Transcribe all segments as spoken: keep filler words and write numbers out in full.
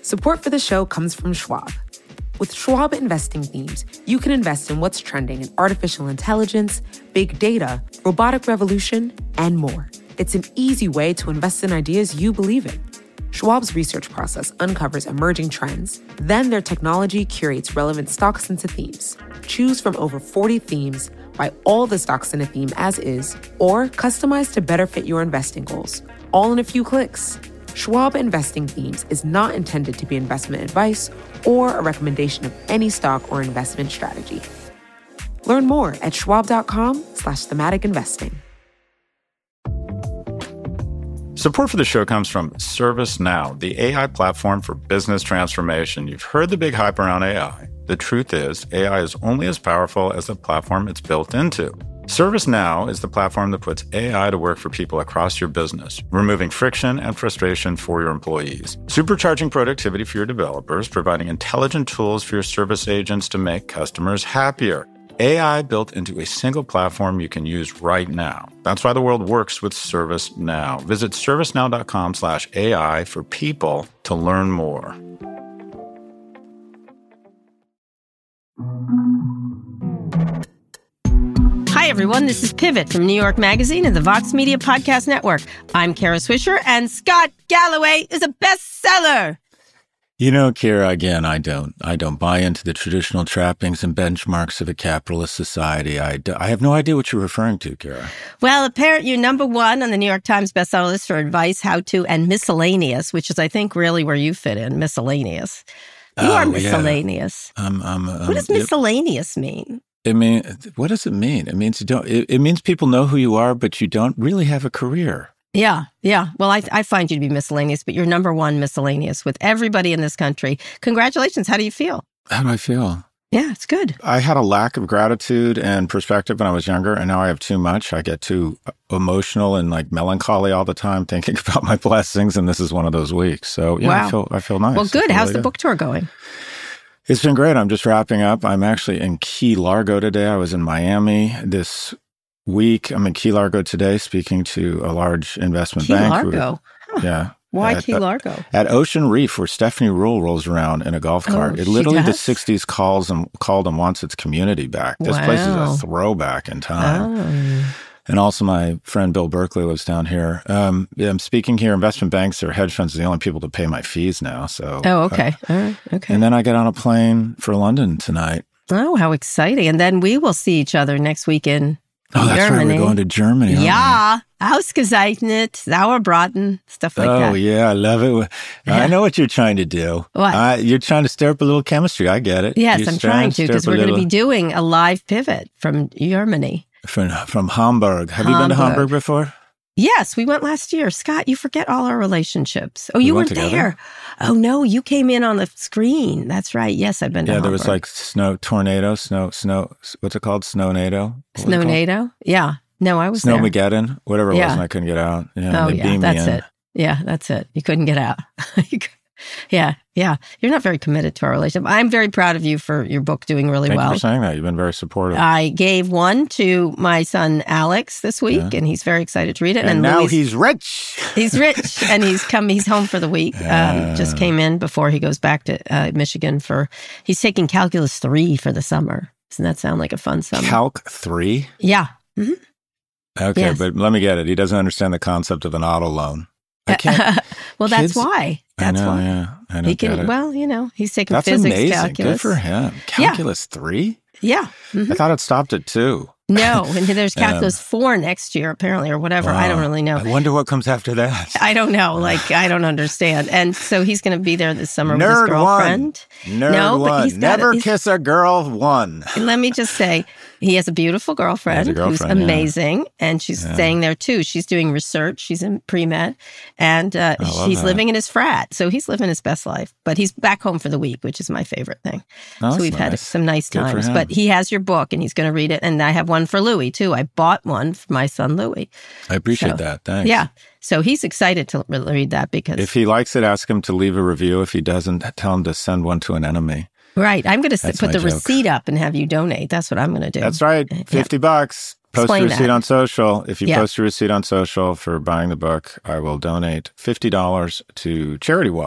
Support for the show comes from Schwab. With Schwab Investing Themes, you can invest in what's trending in artificial intelligence, big data, robotic revolution, and more. It's an easy way to invest in ideas you believe in. Schwab's research process uncovers emerging trends. Then their technology curates relevant stocks into themes. Choose from over forty themes, buy all the stocks in a theme as is, or customize to better fit your investing goals, all in a few clicks. Schwab Investing Themes is not intended to be investment advice or a recommendation of any stock or investment strategy. Learn more at schwab.com slash thematic investing. Support for the show comes from ServiceNow, the A I platform for business transformation. You've heard the big hype around A I. The truth is, A I is only as powerful as the platform it's built into. ServiceNow is the platform that puts A I to work for people across your business, removing friction and frustration for your employees, supercharging productivity for your developers, providing intelligent tools for your service agents to make customers happier. A I built into a single platform you can use right now. That's why the world works with ServiceNow. Visit servicenow.com slash AI for people to learn more. Hi, everyone. This is Pivot from New York Magazine and the Vox Media Podcast Network. I'm Kara Swisher, and Scott Galloway is a bestseller. You know, Kara, again, I don't. I don't buy into the traditional trappings and benchmarks of a capitalist society. I, d- I have no idea what you're referring to, Kara. Well, apparently you're number one on the New York Times bestseller list for advice, how-to, and miscellaneous, which is, I think, really where you fit in, miscellaneous. You Oh, are yeah. miscellaneous. Um, um, um, What does miscellaneous mean? It mean, what does it mean? It means you don't. It, it means people know who you are, but you don't really have a career. Yeah, yeah. Well, I, I find you to be miscellaneous, but you're number one miscellaneous with everybody in this country. Congratulations. How do you feel? How do I feel? Yeah, it's good. I had a lack of gratitude and perspective when I was younger, and now I have too much. I get too emotional and like melancholy all the time, thinking about my blessings, and this is one of those weeks. So yeah, Wow. I feel I feel nice. Well, I good. feel How's really the good. book tour going? It's been great. I'm just wrapping up. I'm actually in Key Largo today. I was in Miami this week. I'm in Key Largo today speaking to a large investment Key bank. Largo. Huh. Yeah. Why at, Key Largo? At Ocean Reef, where Stephanie Rule rolls around in a golf cart. Oh, it she literally, the does? sixties calls and called and wants its community back. This place is Wow. a throwback in time. Oh. And also my friend Bill Berkeley lives down here. Um, yeah, I'm speaking here. Investment banks or hedge funds are the only people to pay my fees now. So. Oh, okay. uh, All right. Okay. and then I get on a plane for London tonight. Oh, how exciting. And then we will see each other next week in Oh, that's Germany. right. We're going to Germany. aren't we? Yeah. Ausgezeichnet, Sauerbraten, stuff like oh, that. yeah. I love it. Yeah. I know what you're trying to do. What? Uh, you're trying to stir up a little chemistry. I get it. Yes, You're I'm trying to stir because up a we're going to be little- doing a live pivot from Germany. From, from Hamburg. Have you been to Hamburg. Hamburg before? Yes, we went last year. Scott, you forget all our relationships. Oh, you went weren't together? there. Oh, no, you came in on the screen. That's right. Yes, I've been to Yeah, there was Hamburg. like snow, tornado, snow, snow, what's it called? Snownado? What was it called? Snownato? Yeah. No, I was there. Snowmageddon, whatever it Yeah. was, and I couldn't get out. Yeah, Oh, they yeah, beamed that's me in. it. Yeah, that's it. You couldn't get out. You cou- yeah, yeah. You're not very committed to our relationship. I'm very proud of you for your book doing really Thank well. you for saying that. You've been very supportive. I gave one to my son Alex this week, Yeah. and he's very excited to read it. and now Louis- he's rich. he's rich, and he's come. He's home for the week. Um, just Yeah. came in before he goes back to uh, Michigan for. He's taking Calculus three for the summer. Doesn't that sound like a fun summer? Calc three? yeah. Mhm. Okay, Yes. but let me get it. He doesn't understand the concept of an auto loan. I can't. well, that's kids- why. I That's know, why. yeah. I don't He get can. it. Well, you know, he's taking That's physics, amazing. calculus. Good for him. Calculus three? Yeah. Mhm. I thought it stopped at two. No, and there's Um, calculus four next year, apparently, or whatever. I don't Wow. really know. I wonder what comes after that. I don't know. Like, I don't understand. And so he's going to be there this summer with his Nerd girlfriend. one. Nerd No, but one. he's got Never a- he's- kiss a girl one. And let me just say, he has a beautiful girlfriend, He has a girlfriend, who's yeah. amazing, and she's Yeah. staying there too. She's doing research. She's in pre-med, and uh, I love she's that. living in his frat. So he's living his best life. But he's back home for the week, which is my favorite thing. Oh, so that's we've had nice. some nice Good for times. him. But he has your book, and he's going to read it. And I have one for Louis too. I bought one for my son Louis. I appreciate So, that. Thanks. Yeah. So he's excited to re- read that because If he likes it, ask him to leave a review. If he doesn't, tell him to send one to an enemy. right. I'm going to That's put my the joke. receipt up and have you donate. That's what I'm going to do. That's right. Yeah. fifty bucks. Post Explain a receipt that. on social. If you Yeah. post a receipt on social for buying the book, I will donate fifty dollars to Charity Water.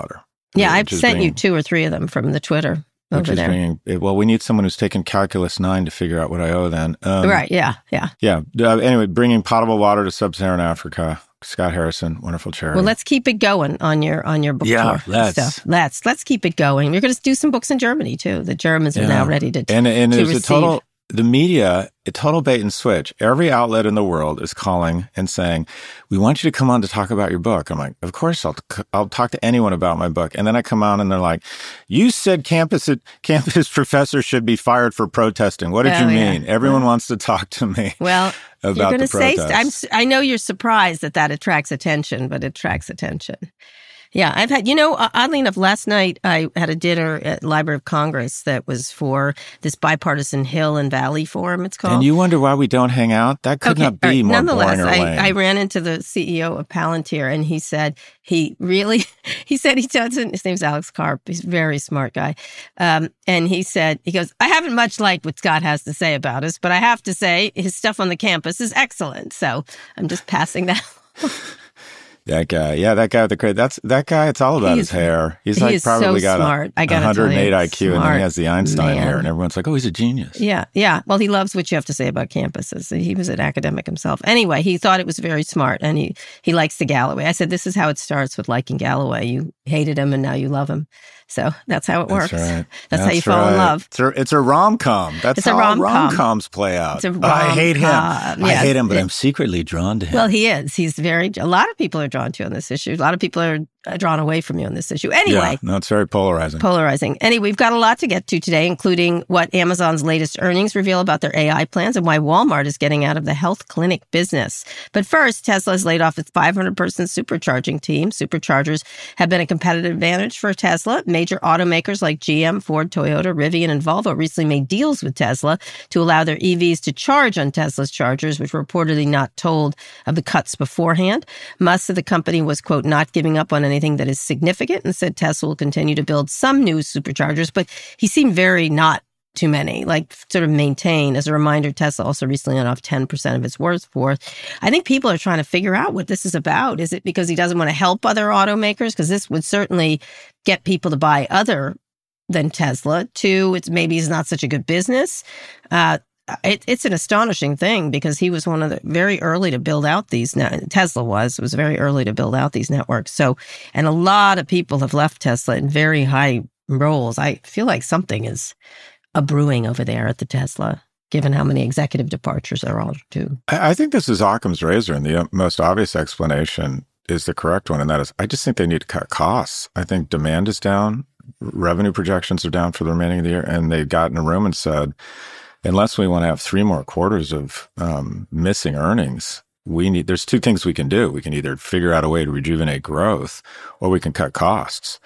Yeah, I've sent bringing, you two or three of them from the Twitter over which is there. Bringing, well, we need someone who's taken Calculus nine to figure out what I owe then. Um, right, yeah, yeah. Yeah, uh, anyway, bringing potable water to sub-Saharan Africa. Scott Harrison, wonderful charity. Well, let's keep it going on your on your book yeah, tour. let's. Stuff. Let's let's keep it going. You're going to do some books in Germany too. The Germans are yeah. now ready to and and to there's receive. a total the media, a total bait and switch. Every outlet in the world is calling and saying, "We want you to come on to talk about your book." I'm like, "Of course, I'll I'll talk to anyone about my book." And then I come on and they're like, "You said campus campus professors should be fired for protesting. What did oh, you yeah. mean?" Everyone well, wants to talk to me. Well. About you're going the to say, protests. I'm, I know you're surprised that that attracts attention, but it attracts attention. Yeah, I've had, you know, oddly enough, last night I had a dinner at Library of Congress that was for this bipartisan Hill and Valley Forum, it's called. And you wonder why we don't hang out? That could okay, not be right. more Nonetheless, boring or lame. I, I ran into the C E O of Palantir and he said he really, he said he doesn't, his name's Alex Karp, he's a very smart guy. Um, and he said, he goes, I haven't much liked what Scott has to say about us, but I have to say his stuff on the campus is excellent. So I'm just passing that along. That guy, yeah, that guy with the credit. That's that guy. It's all about He's, his hair. He's he like is probably so got smart. a I gotta one hundred eight tell you, I Q, and then he has the Einstein man. hair, and everyone's like, "Oh, he's a genius." Yeah, yeah. Well, he loves what you have to say about campuses. He was an academic himself. Anyway, he thought it was very smart, and he he likes the Galloway. I said, "This is how it starts with liking Galloway. You hated him, and now you love him." So that's how it works. That's, right. that's, that's how you right. fall in love. It's a, it's a rom-com. That's it's how a rom-com. rom-coms play out. It's a oh, I hate him. rom-com. I Yes. hate him, but I'm secretly drawn to him. Well, he is. He's very, a lot of people are drawn to you on this issue. A lot of people are drawn away from you on this issue. Anyway. Yeah, no, it's very polarizing. Polarizing. Anyway, we've got a lot to get to today, including what Amazon's latest earnings reveal about their A I plans and why Walmart is getting out of the health clinic business. But first, Tesla has laid off its five hundred person supercharging team. Superchargers have been a competitive advantage for Tesla. Major automakers like G M, Ford, Toyota, Rivian, and Volvo recently made deals with Tesla to allow their E Vs to charge on Tesla's chargers, which were reportedly not told of the cuts beforehand. Musk said the company was, quote, not giving up on anything that is significant and said Tesla will continue to build some new superchargers, but he seemed very not too many, like sort of maintain. As a reminder, Tesla also recently let off ten percent of its workforce. I think people are trying to figure out what this is about. Is it because he doesn't want to help other automakers? Because this would certainly get people to buy other than Tesla. Two, it's maybe it's not such a good business. Uh, It, it's an astonishing thing because he was one of the very early to build out these. Ne- Tesla was was very early to build out these networks. So, and a lot of people have left Tesla in very high roles. I feel like something is a brewing over there at the Tesla, given how many executive departures there are too. I, I think this is Occam's razor, and the most obvious explanation is the correct one, and that is, I just think they need to cut costs. I think demand is down, revenue projections are down for the remaining of the year, and they got in a room and said, unless we want to have three more quarters of um, missing earnings, we need, there's two things we can do. We can either figure out a way to rejuvenate growth, or we can cut costs.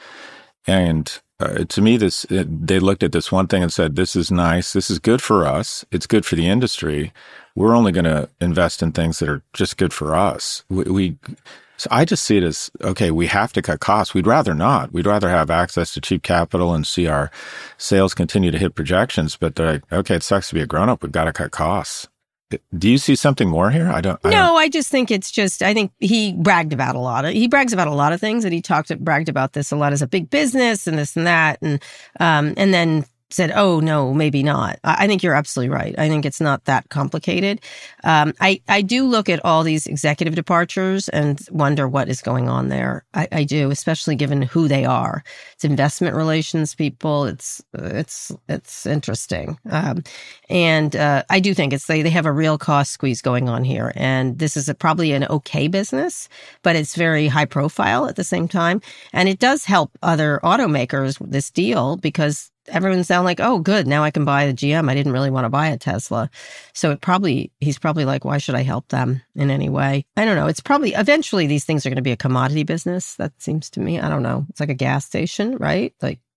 And uh, to me, this it, they looked at this one thing and said, this is nice. This is good for us. It's good for the industry. We're only going to invest in things that are just good for us. We, we So I just see it as, okay, we have to cut costs. We'd rather not. We'd rather have access to cheap capital and see our sales continue to hit projections. But they're like, okay, it sucks to be a grown-up. We've got to cut costs. Do you see something more here? I don't. I no, don't. I just think it's just, I think he bragged about a lot of, he brags about a lot of things, and he talked, bragged about this a lot as a big business and this and that. And, um, and then said, oh, no, maybe not. I think you're absolutely right. I think it's not that complicated. Um, I, I do look at all these executive departures and wonder what is going on there. I, I do, especially given who they are. It's investment relations people. It's it's it's interesting. Um, and uh, I do think it's they, they have a real cost squeeze going on here. And this is a, probably an okay business, but it's very high profile at the same time. And it does help other automakers, this deal, because everyone's down like, oh, good, now I can buy a G M. I didn't really want to buy a Tesla. So it probably, he's probably like, why should I help them in any way? I don't know. It's probably, eventually these things are going to be a commodity business. That seems to me, I don't know. It's like a gas station, right? Like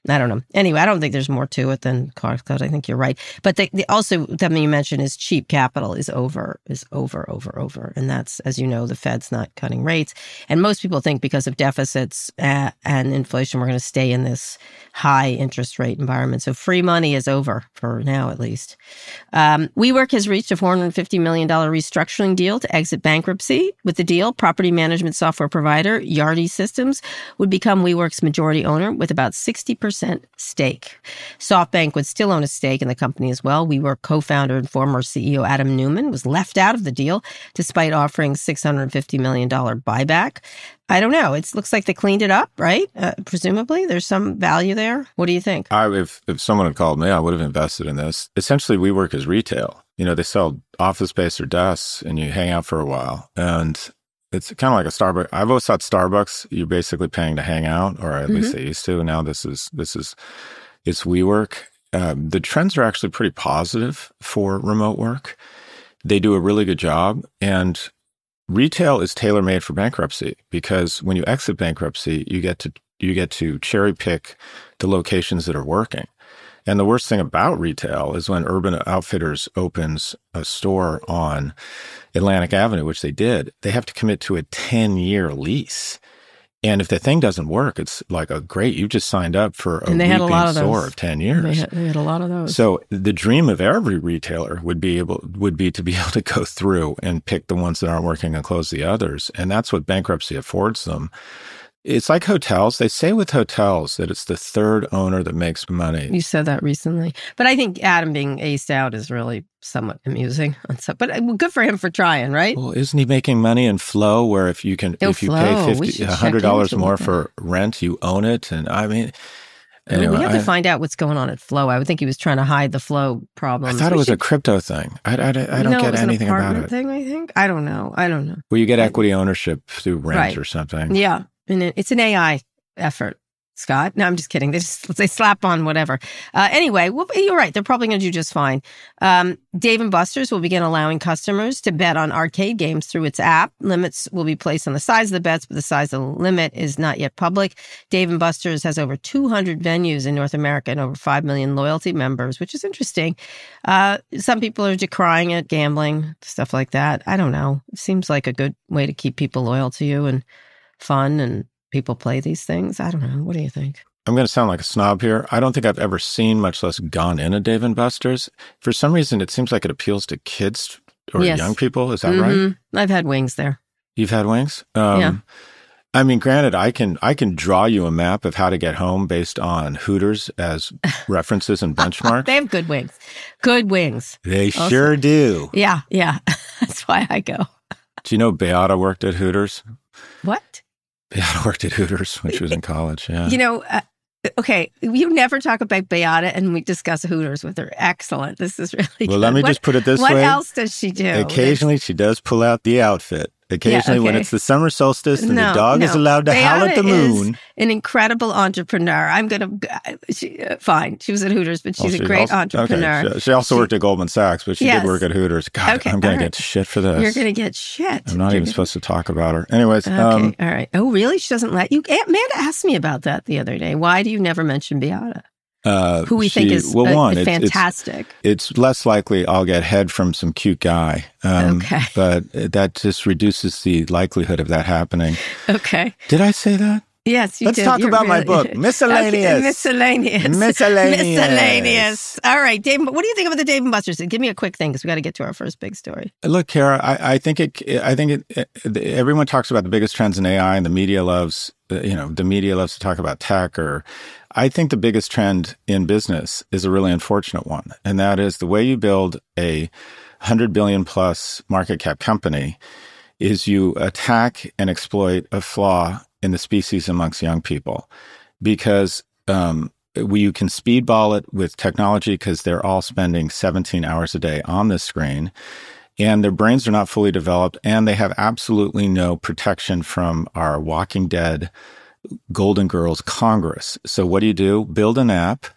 I don't know. Anyway, I don't think there's more to it than cost cut. I think you're right. But the, the, also, something you mentioned is cheap capital is over, is over, over, over. And that's, as you know, the Fed's not cutting rates. And most people think because of deficits uh, and inflation, we're going to stay in this high interest rate environment. So free money is over for now, at least. Um, WeWork has reached a four hundred fifty million dollars restructuring deal to exit bankruptcy. With the deal, property management software provider Yardi Systems would become WeWork's majority owner with about sixty percent stake. SoftBank would still own a stake in the company as well. WeWork co-founder and former C E O Adam Neumann was left out of the deal despite offering six hundred fifty million dollars buyback. I don't know. It looks like they cleaned it up, right? Uh, presumably, there's some value there. What do you think? I, if, if someone had called me, I would have invested in this. Essentially, WeWork is retail. You know, they sell office space or desks, and you hang out for a while. And it's kind of like a Starbucks. I've always thought Starbucks, you're basically paying to hang out, or at mm-hmm. least they used to. Now this is, this is, it's WeWork. Um, the trends are actually pretty positive for remote work. They do a really good job. And retail is tailor-made for bankruptcy because when you exit bankruptcy, you get to you get to cherry pick the locations that are working. And the worst thing about retail is when Urban Outfitters opens a store on Atlantic Avenue, which they did, they have to commit to a ten-year lease. And if the thing doesn't work, it's like a great, you just signed up for a repeat store of ten years. They had, they had a lot of those. So the dream of every retailer would be able would be to be able to go through and pick the ones that aren't working and close the others. And that's what bankruptcy affords them. It's like hotels. They say with hotels that it's the third owner that makes money. You said that recently. But I think Adam being aced out is really somewhat amusing. But good for him for trying, right? Well, isn't he making money in Flow where if you can, oh, if you Flow. pay fifty, one hundred dollars more for rent, you own it? And I mean, anyway, we have to I, find out what's going on at Flow. I would think he was trying to hide the Flow problems. I thought it was should... a crypto thing. I, I, I don't no, get it was anything an about it. Thing, I think. I don't know. I don't know. Well, you get equity ownership through rent right. or something. Yeah. And it's an A I effort, Scott. No, I'm just kidding. They just they slap on whatever. Uh, anyway, well, you're right. They're probably going to do just fine. Um, Dave and Buster's will begin allowing customers to bet on arcade games through its app. Limits will be placed on the size of the bets, but the size of the limit is not yet public. Dave and Buster's has over two hundred venues in North America and over five million loyalty members, which is interesting. Uh, some people are decrying it, gambling, stuff like that. I don't know. It seems like a good way to keep people loyal to you and fun, and people play these things. I don't know. What do you think? I'm going to sound like a snob here. I don't think I've ever seen, much less gone in a Dave and Buster's. For some reason, it seems like it appeals to kids or yes. young people. Is that mm-hmm. right? I've had wings there. You've had wings? Um, yeah. I mean, granted, I can I can draw you a map of how to get home based on Hooters as references and benchmarks. They have good wings. Good wings. They also. Sure do. Yeah, yeah. That's why I go. Do you know Beata worked at Hooters? What? Beata worked at Hooters when she was in college, yeah. You know, uh, okay, you never talk about Beata and we discuss Hooters with her. Excellent. This is really Well, good. let me what, just put it this what way. What else does she do? Occasionally, she does pull out the outfit. Occasionally, yeah, okay. when it's the summer solstice and no, the dog no. is allowed to Beata howl at the moon. Is an incredible entrepreneur. I'm going to, she, uh, fine. She was at Hooters, but she's oh, she a great also, entrepreneur. Okay. She, she also she, worked at Goldman Sachs, but she yes. did work at Hooters. God, okay, I'm going right. to get shit for this. You're going to get shit. I'm not You're even gonna... supposed to talk about her. Anyways. Okay, um, all right. Oh, really? She doesn't let you? Amanda asked me about that the other day. Why do you never mention Beata? Uh, Who we she, think is well, uh, one, fantastic. It's, it's less likely I'll get head from some cute guy. Um, okay. But that just reduces the likelihood of that happening. Okay. Did I say that? Yes, you Let's did. talk You're about really... my book, Miscellaneous. Okay, miscellaneous. Miscellaneous. Miscellaneous. All right, Dave. What do you think about the Dave and Buster's? Give me a quick thing because we got to get to our first big story. Look, Kara, I, I think it. I think it, it. Everyone talks about the biggest trends in A I, and the media loves. You know, the media loves to talk about tech. Or, I think the biggest trend in business is a really unfortunate one, and that is the way you build a hundred billion plus market cap company is you attack and exploit a flaw in the species amongst young people, because um, we, you can speedball it with technology because they're all spending seventeen hours a day on this screen, and their brains are not fully developed, and they have absolutely no protection from our Walking Dead Golden Girls Congress. So what do you do? Build an app,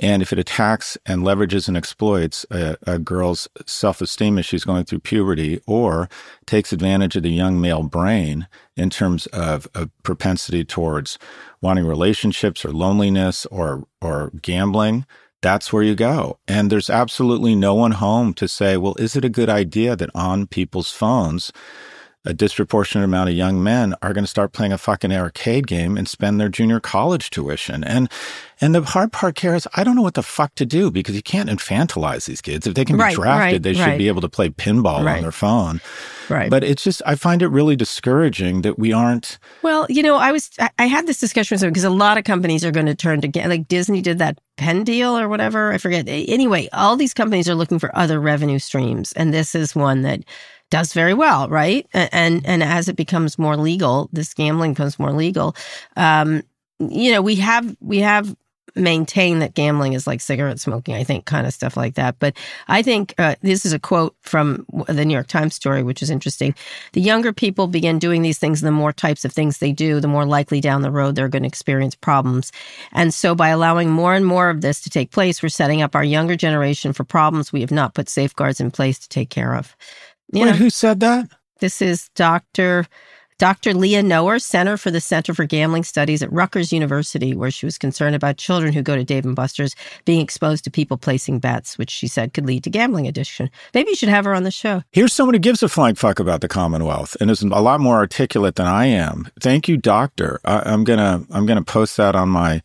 And if it attacks and leverages and exploits a, a girl's self-esteem as she's going through puberty, or takes advantage of the young male brain in terms of a propensity towards wanting relationships or loneliness or or gambling, that's where you go. And there's absolutely no one home to say, well, is it a good idea that on people's phones, a disproportionate amount of young men are going to start playing a fucking arcade game and spend their junior college tuition? And and the hard part, Kara, is I don't know what the fuck to do, because you can't infantilize these kids. If they can be right, drafted, right, they should right. be able to play pinball right. on their phone. Right. But it's just, I find it really discouraging that we aren't. Well, you know, I was, I, I had this discussion with someone, because a lot of companies are going to turn to, like Disney did that pen deal or whatever. I forget. Anyway, all these companies are looking for other revenue streams. And this is one that does very well, right? And and as it becomes more legal, this gambling becomes more legal. Um, you know, we have we have maintained that gambling is like cigarette smoking, I think, kind of stuff like that. But I think uh, this is a quote from the New York Times story, which is interesting. The younger people begin doing these things, and the more types of things they do, the more likely down the road they're going to experience problems. And so by allowing more and more of this to take place, we're setting up our younger generation for problems we have not put safeguards in place to take care of. You Wait, know, who said that? This is Doctor Doctor Leah Noer, Center for the Center for Gambling Studies at Rutgers University, where she was concerned about children who go to Dave and Buster's being exposed to people placing bets, which she said could lead to gambling addiction. Maybe you should have her on the show. Here's someone who gives a flying fuck about the Commonwealth and is a lot more articulate than I am. Thank you, Doctor. I, I'm gonna I'm gonna post that on my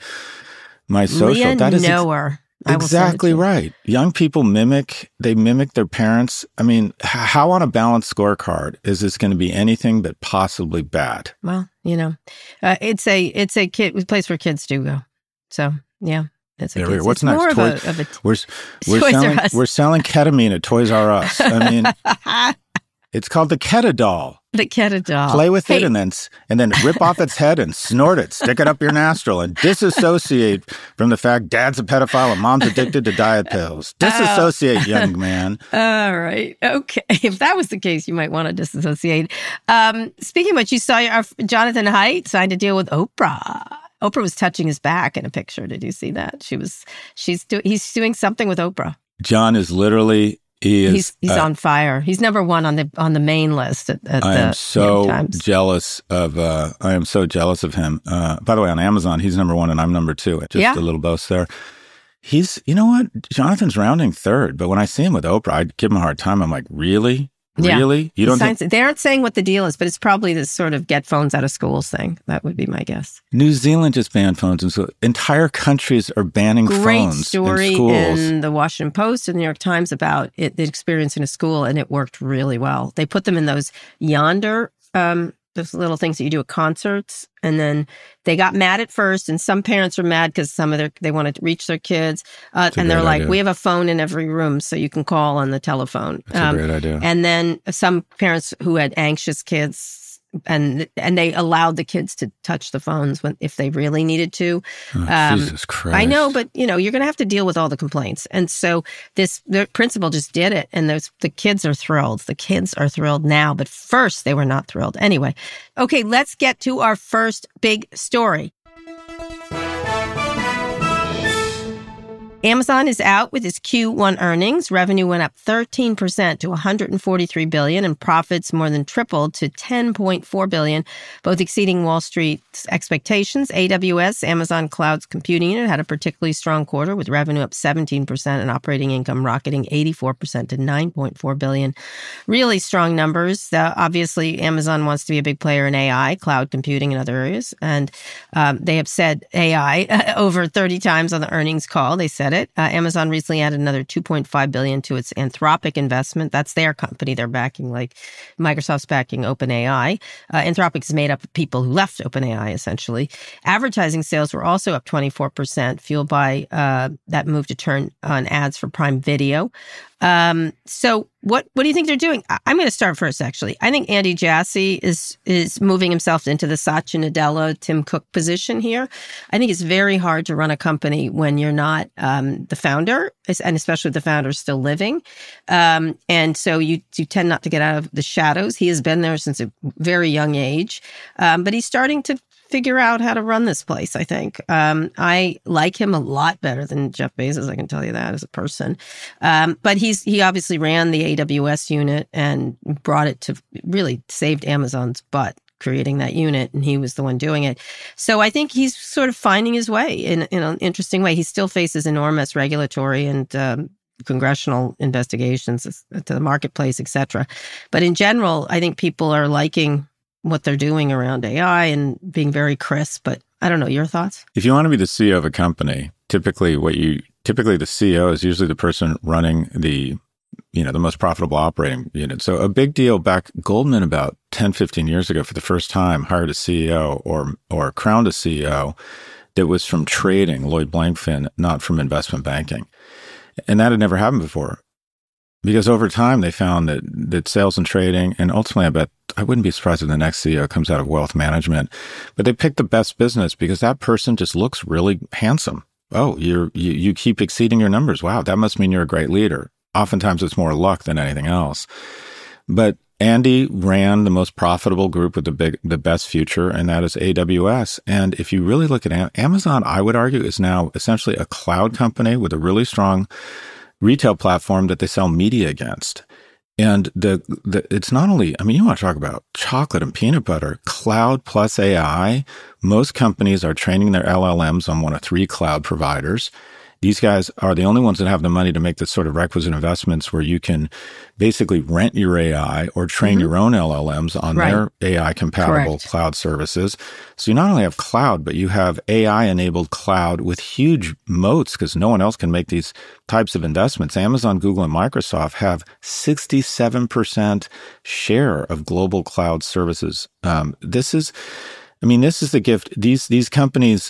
my social. Leah that is ex- Noer. Exactly right. Young people mimic, they mimic their parents. I mean, h- how on a balanced scorecard is this going to be anything but possibly bad? Well, you know, uh, it's a it's a kid place where kids do go. So, yeah. It's a There kids. we What's it's next? More Toy, of a, of a we're we're Toys R selling Us. we're selling ketamine at Toys R Us. I mean, it's called the Ketadol. The Ketadol. Play with Hey. it and then and then rip off its head and snort it, stick it up your nostril, and disassociate from the fact dad's a pedophile and mom's addicted to diet pills. Disassociate, young man. All right. Okay. If that was the case, you might want to disassociate. Um, speaking of which, you saw our Jonathan Haidt signed a deal with Oprah. Oprah was touching his back in a picture. Did you see that? She was. She's do, He's doing something with Oprah. John is literally. He is, he's he's uh, on fire. He's number one on the on the main list at, at I the am New so York Times. jealous of. Uh, I am so jealous of him. Uh, by the way, on Amazon, he's number one and I'm number two. Just Yeah. a little boast there. He's. You know what? Jonathan's rounding third, but when I see him with Oprah, I give him a hard time. I'm like, really, Yeah. really? You don't think Science, they aren't saying what the deal is, but it's probably this sort of get phones out of schools thing. That would be my guess. New Zealand just banned phones, and so entire countries are banning Great phones story in schools. in the Washington Post and the New York Times about it, the experience in a school, and it worked really well. They put them in those Yonder, um, those little things that you do at concerts, and then they got mad at first, and some parents were mad because some of their they wanted to reach their kids, uh, a and they're great like, idea. "We have a phone in every room, so you can call on the telephone." That's a great idea. And then some parents who had anxious kids. And and they allowed the kids to touch the phones when if they really needed to. Oh, Um, Jesus Christ! I know, but you know, you're going to have to deal with all the complaints. And so this the principal just did it, and those the kids are thrilled. The kids are thrilled now, but first they were not thrilled. Anyway, okay, let's get to our first big story. Amazon is out with its Q one earnings. Revenue went up thirteen percent to one hundred forty-three billion dollars, and profits more than tripled to ten point four billion dollars, both exceeding Wall Street's expectations. A W S, Amazon Cloud's computing unit, had a particularly strong quarter with revenue up seventeen percent and operating income rocketing eighty-four percent to nine point four billion dollars. Really strong numbers. Uh, obviously, Amazon wants to be a big player in A I, cloud computing, and other areas. And um, they have said A I over thirty times on the earnings call. They said it. Uh, Amazon recently added another two point five billion dollars to its Anthropic investment. That's their company. They're backing, like Microsoft's backing OpenAI. Uh, Anthropic is made up of people who left OpenAI, essentially. Advertising sales were also up twenty-four percent, fueled by uh, that move to turn on ads for Prime Video. Um, so what, what do you think they're doing? I, I'm going to start first, actually. I think Andy Jassy is, is moving himself into the Satya Nadella, Tim Cook position here. I think it's very hard to run a company when you're not, um, the founder, and especially if the founder is still living. Um, and so you, you tend not to get out of the shadows. He has been there since a very young age. Um, but he's starting to figure out how to run this place, I think. Um, I like him a lot better than Jeff Bezos, I can tell you that as a person. Um, but he's he obviously ran the A W S unit and brought it to, really saved Amazon's butt creating that unit, and he was the one doing it. So I think he's sort of finding his way in, in an interesting way. He still faces enormous regulatory and um, congressional investigations to the marketplace, et cetera. But in general, I think people are liking what they're doing around A I and being very crisp. But I don't know, your thoughts? If you want to be the C E O of a company, typically what you typically the C E O is usually the person running the you know the most profitable operating unit. So a big deal back, Goldman about ten, fifteen years ago for the first time hired a C E O or or crowned a C E O that was from trading, Lloyd Blankfein, not from investment banking. And that had never happened before, because over time they found that that sales and trading, and ultimately I bet I wouldn't be surprised if the next C E O comes out of wealth management, but they picked the best business because that person just looks really handsome. Oh, you're, you you keep exceeding your numbers. Wow, that must mean you're a great leader. Oftentimes it's more luck than anything else. But Andy ran the most profitable group with the big, the best future, and that is A W S. And if you really look at Amazon, I would argue is now essentially a cloud company with a really strong retail platform that they sell media against. And the, the it's not only, I mean, you want to talk about chocolate and peanut butter, cloud plus A I. Most companies are training their L L Ms on one of three cloud providers. These guys are the only ones that have the money to make the sort of requisite investments where you can basically rent your A I or train mm-hmm. your own L L Ms on right. their A I-compatible cloud services. So you not only have cloud, but you have A I-enabled cloud with huge moats because no one else can make these types of investments. Amazon, Google, and Microsoft have sixty-seven percent share of global cloud services. Um, this is, I mean, this is the gift. These these companies...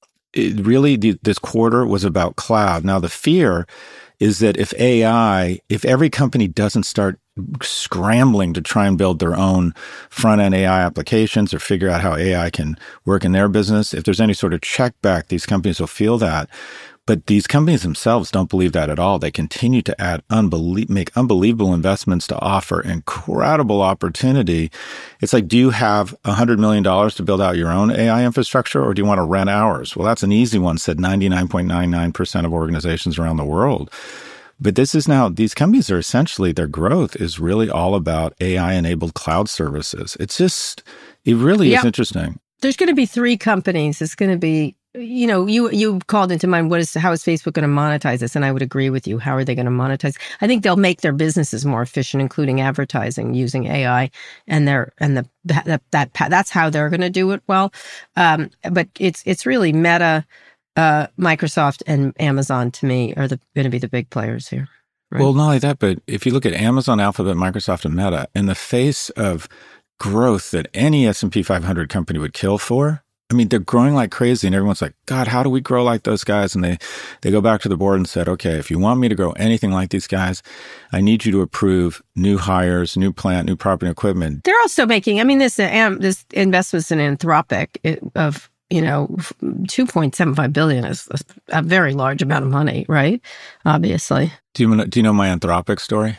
It really, this quarter was about cloud. Now, the fear is that if A I, if every company doesn't start scrambling to try and build their own front-end A I applications or figure out how A I can work in their business, if there's any sort of check back, these companies will feel that. But these companies themselves don't believe that at all. They continue to add unbelie- make unbelievable investments to offer incredible opportunity. It's like, do you have one hundred million dollars to build out your own A I infrastructure, or do you want to rent ours? Well, that's an easy one, said ninety-nine point nine nine percent of organizations around the world. But this is now, these companies are essentially, their growth is really all about A I-enabled cloud services. It's just, it really yeah. is interesting. There's going to be three companies. It's going to be, you know, you you called into mind, what is, how is Facebook going to monetize this? And I would agree with you. How are they going to monetize? I think they'll make their businesses more efficient, including advertising using A I, and their and the that, that, that that's how they're going to do it well. Um, but it's it's really Meta, uh, Microsoft, and Amazon to me are the going to be the big players here. Right? Well, not only that, but if you look at Amazon, Alphabet, Microsoft, and Meta, in the face of growth that any S and P five hundred company would kill for, I mean, they're growing like crazy, and everyone's like, God, how do we grow like those guys? And they, they go back to the board and said, okay, if you want me to grow anything like these guys, I need you to approve new hires, new plant, new property and equipment. They're also making, I mean, this um, this investments in Anthropic it, of, you know, two point seven five billion dollars is a, a very large amount of money, right? Obviously. Do you, do you know my Anthropic story?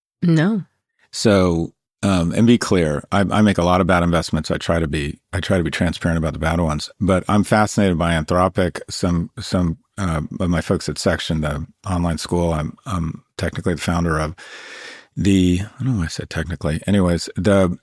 No. So... Um, and be clear, I, I make a lot of bad investments. I try to be, I try to be transparent about the bad ones. But I'm fascinated by Anthropic. Some, some uh, of my folks at Section, the online school, I'm, I'm technically the founder of. The I don't know why I said technically. Anyways, the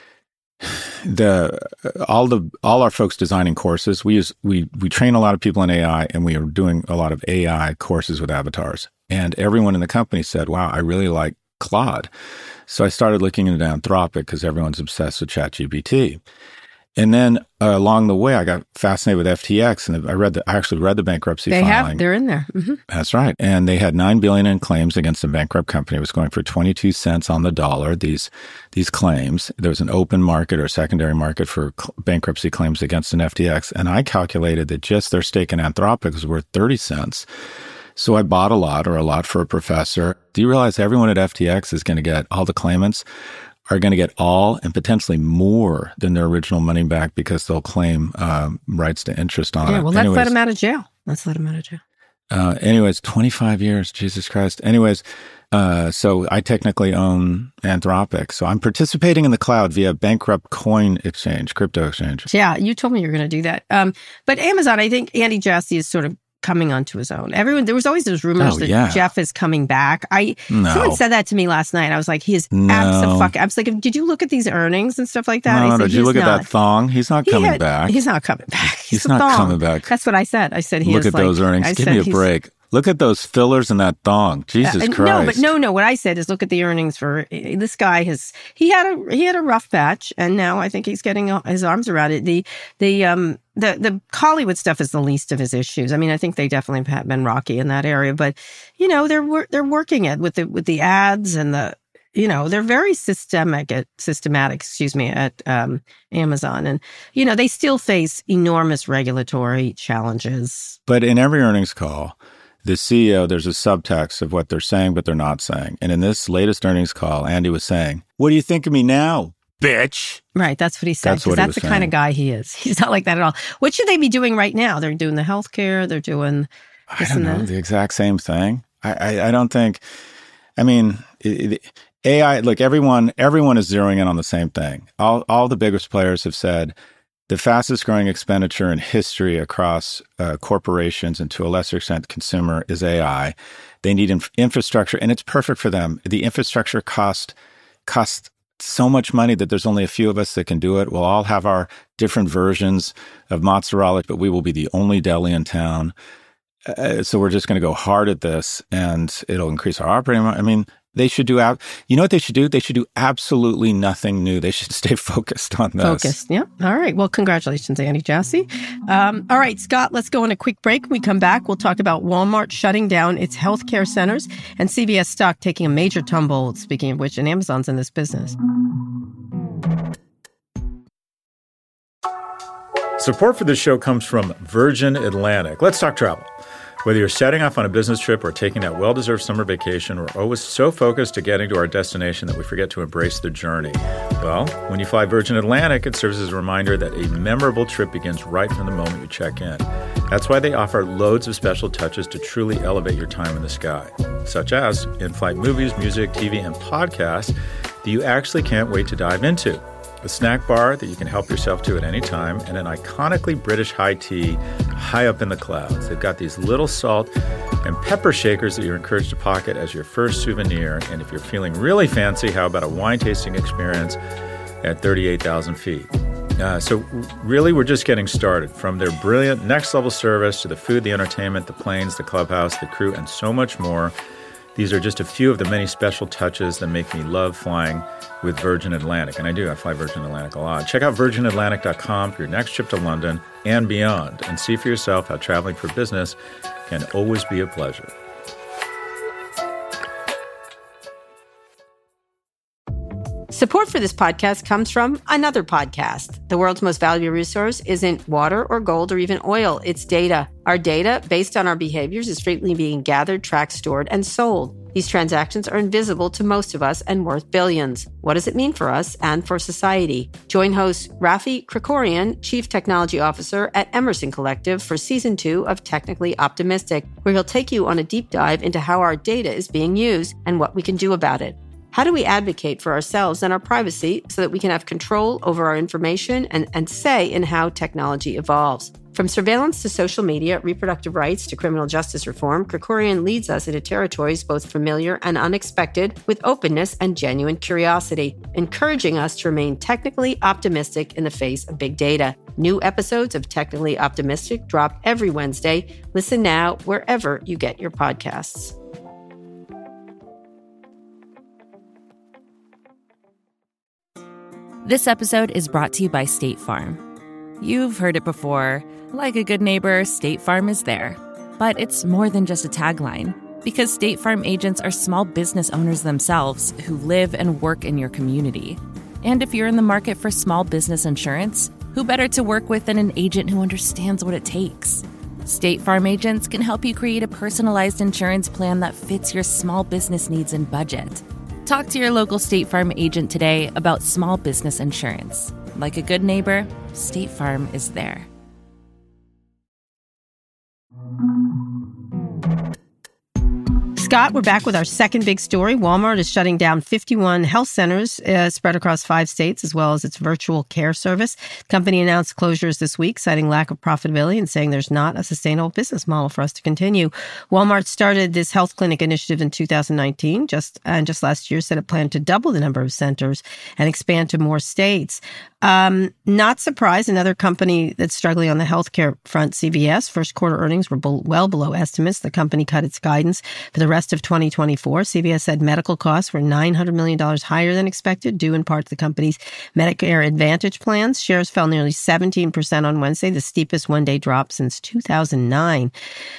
the all the all our folks designing courses. We use we we train a lot of people in A I, and we are doing a lot of A I courses with avatars. And everyone in the company said, "Wow, I really like Claude." So I started looking into Anthropic because everyone's obsessed with ChatGPT. And then uh, along the way, I got fascinated with F T X, and I read the, I actually read the bankruptcy they filing. They have, they're in there. Mm-hmm. That's right. And they had nine billion dollars in claims against a bankrupt company. It was going for twenty-two cents on the dollar, these these claims. There was an open market or secondary market for cl- bankruptcy claims against an F T X. And I calculated that just their stake in Anthropic was worth thirty cents. So I bought a lot or a lot for a professor. Do you realize everyone at F T X is going to get, all the claimants are going to get all and potentially more than their original money back because they'll claim um, rights to interest on yeah, it. Yeah, well, let's anyways, let them out of jail. Let's let them out of jail. Uh, anyways, twenty-five years, Jesus Christ. Anyways, Uh, so I technically own Anthropic. So I'm participating in the cloud via bankrupt coin exchange, crypto exchange. Yeah, you told me you were going to do that. Um, but Amazon, I think Andy Jassy is sort of coming onto his own. Everyone, there was always those rumors oh, that yeah. Jeff is coming back. I no. Someone said that to me last night. I was like, he is no. abso-fuck. I was like, did you look at these earnings and stuff like that? No, no, said, did you look not. at that thong? He's not he coming had, back. He's not coming back. He's, he's not thong. coming back. That's what I said. I said he look is at like, those earnings. I Give me a break. Look at those fillers in that thong. Jesus uh, Christ. No, but no, no. What I said is look at the earnings for this guy. Has he had a he had a rough patch, and now I think he's getting his arms around it. The the um the the Hollywood stuff is the least of his issues. I mean, I think they definitely have been rocky in that area, but you know they're they're working it with the with the ads and the you know they're very systemic at systematic. Excuse me at um, Amazon, and you know they still face enormous regulatory challenges. But in every earnings call, the C E O, there's a subtext of what they're saying, but they're not saying. And in this latest earnings call, Andy was saying, "What do you think of me now, bitch?" Right, that's what he said. That's what he that's was the saying. kind of guy he is. He's not like that at all. What should they be doing right now? They're doing the healthcare. They're doing this I don't and know, that. the exact same thing. I, I, I don't think, I mean, it, it, A I, look, everyone, everyone is zeroing in on the same thing. All, all the biggest players have said the fastest growing expenditure in history across uh, corporations and to a lesser extent consumer is A I. They need inf- infrastructure, and it's perfect for them. The infrastructure cost cost so much money that there's only a few of us that can do it. We'll all have our different versions of mozzarella, but we will be the only deli in town. Uh, so we're just going to go hard at this, and it'll increase our operating. I mean, they should do, ab- you know what they should do? They should do absolutely nothing new. They should stay focused on this. Focused, yeah. All right. Well, congratulations, Andy Jassy. Um, all right, Scott, let's go on a quick break. When we come back, we'll talk about Walmart shutting down its healthcare centers and C V S stock taking a major tumble, speaking of which, and Amazon's in this business. Support for this show comes from Virgin Atlantic. Let's talk travel. Whether you're setting off on a business trip or taking that well-deserved summer vacation, we're always so focused to getting to our destination that we forget to embrace the journey. Well, when you fly Virgin Atlantic, it serves as a reminder that a memorable trip begins right from the moment you check in. That's why they offer loads of special touches to truly elevate your time in the sky, such as in-flight movies, music, T V, and podcasts that you actually can't wait to dive into. A snack bar that you can help yourself to at any time, and an iconically British high tea high up in the clouds. They've got these little salt and pepper shakers that you're encouraged to pocket as your first souvenir. And if you're feeling really fancy, how about a wine tasting experience at thirty-eight thousand feet? Uh, so really, we're just getting started. From their brilliant next-level service to the food, the entertainment, the planes, the clubhouse, the crew, and so much more. These are just a few of the many special touches that make me love flying with Virgin Atlantic. And I do, I fly Virgin Atlantic a lot. Check out virgin atlantic dot com for your next trip to London and beyond, and see for yourself how traveling for business can always be a pleasure. Support for this podcast comes from another podcast. The world's most valuable resource isn't water or gold or even oil, it's data. Our data, based on our behaviors, is frequently being gathered, tracked, stored, and sold. These transactions are invisible to most of us and worth billions. What does it mean for us and for society? Join host Rafi Krikorian, Chief Technology Officer at Emerson Collective, for Season two of Technically Optimistic, where he'll take you on a deep dive into how our data is being used and what we can do about it. How do we advocate for ourselves and our privacy so that we can have control over our information and, and say in how technology evolves? From surveillance to social media, reproductive rights to criminal justice reform, Krikorian leads us into territories both familiar and unexpected with openness and genuine curiosity, encouraging us to remain technically optimistic in the face of big data. New episodes of Technically Optimistic drop every Wednesday. Listen now wherever you get your podcasts. This episode is brought to you by State Farm. You've heard it before. Like a good neighbor, State Farm is there. But it's more than just a tagline, because State Farm agents are small business owners themselves who live and work in your community. And if you're in the market for small business insurance, who better to work with than an agent who understands what it takes? State Farm agents can help you create a personalized insurance plan that fits your small business needs and budget. Talk to your local State Farm agent today about small business insurance. Like a good neighbor, State Farm is there. Scott, we're back with our second big story. Walmart is shutting down fifty-one health centers uh, spread across five states, as well as its virtual care service. The company announced closures this week, citing lack of profitability and saying there's not a sustainable business model for us to continue. Walmart started this health clinic initiative in two thousand nineteen, just and just last year said it planned to double the number of centers and expand to more states. Um, not surprised, another company that's struggling on the healthcare front, C V S, first quarter earnings were be- well below estimates. The company cut its guidance for the rest of twenty twenty-four. C V S said medical costs were nine hundred million dollars higher than expected, due in part to the company's Medicare Advantage plans. Shares fell nearly seventeen percent on Wednesday, the steepest one-day drop since two thousand nine.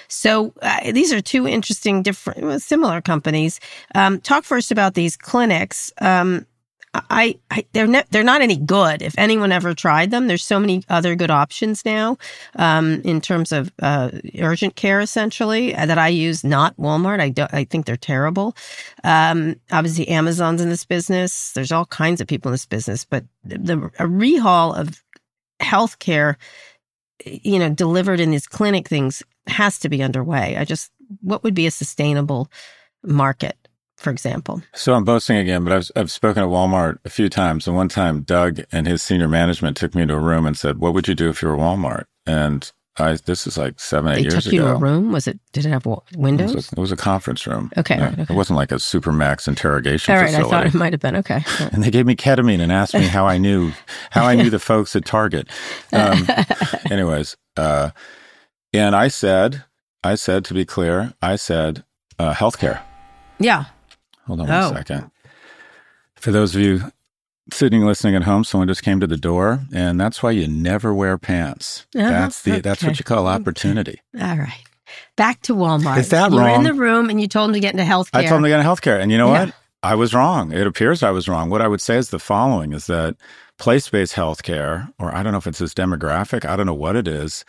So uh, these are two interesting, different, well, similar companies. Um, talk first about these clinics. Um, I, I they're ne- they're not any good. If anyone ever tried them, there's so many other good options now um, in terms of uh, urgent care, essentially, that I use. Not Walmart. I don't. I think they're terrible. Um, obviously, Amazon's in this business. There's all kinds of people in this business, but the, the a rehaul of healthcare, you know, delivered in these clinic things has to be underway. I just, what would be a sustainable market, for example? So I'm boasting again, but I've, I've spoken at Walmart a few times. And one time, Doug and his senior management took me into a room and said, what would you do if you were Walmart? And I, this is like seven, eight they years ago. They took you to a room? Was it, did it have windows? It was a, it was a conference room. Okay, yeah. right, okay. It wasn't like a Supermax interrogation All right, facility. I thought it might have been. Okay. Right. And they gave me ketamine and asked me how I knew, how I knew the folks at Target. Um, anyways, uh, and I said, I said, to be clear, I said, uh, healthcare. Yeah. Hold on oh. one second. For those of you sitting listening at home, someone just came to the door, and that's why you never wear pants. Uh-huh. That's the okay. That's what you call opportunity. All right. Back to Walmart. Is that you wrong? You were in the room and you told him to get into healthcare. I told him to get into healthcare. And you know yeah. what? I was wrong. It appears I was wrong. What I would say is the following, is that place-based healthcare, or I don't know if it's this demographic, I don't know what it is.